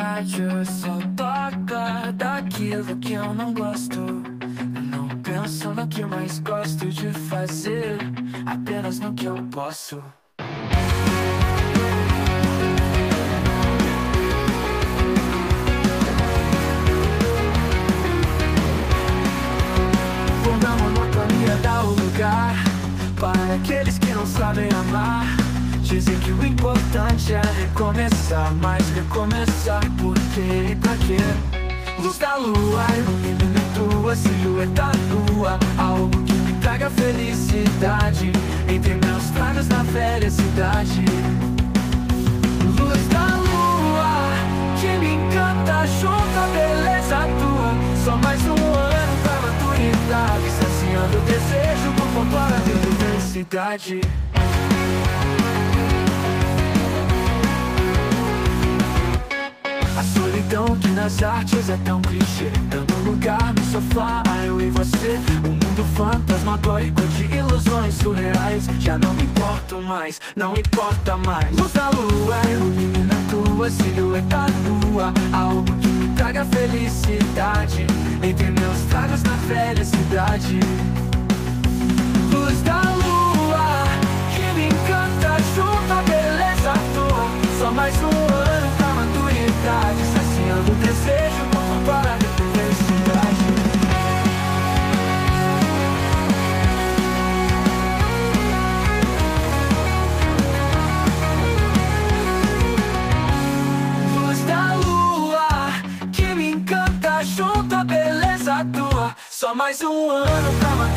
rádio só toca daquilo que eu não gosto. Não penso no que mais gosto de fazer, apenas no que eu posso. Quando a monotonia dá o lugar para aqueles que não sabem amar, dizem que o importante é recomeçar, mas recomeçar por quê e pra quê? Luz da lua ilumina tua silhueta nua, algo que me traga felicidade entre meus trajes na velha cidade. Luz da lua que me encanta junto à beleza tua, só mais um ano pra maturidade, saciando o desejo por folclore da diversidade. A solidão que nas artes é tão clichê, dando lugar no sofá a eu e você. O mundo fantasmagórico de ilusões surreais, já não me importo mais, não importa mais. Luz da lua ilumina tua silhueta nua, algo que me traga felicidade entre meus tragos na velha cidade. Luz da lua que me encanta junto à beleza tua, só mais um ano pra maturidade, saciando o desejo para a felicidade. Luz da lua que me encanta junto à beleza tua, só mais um ano pra maturidade,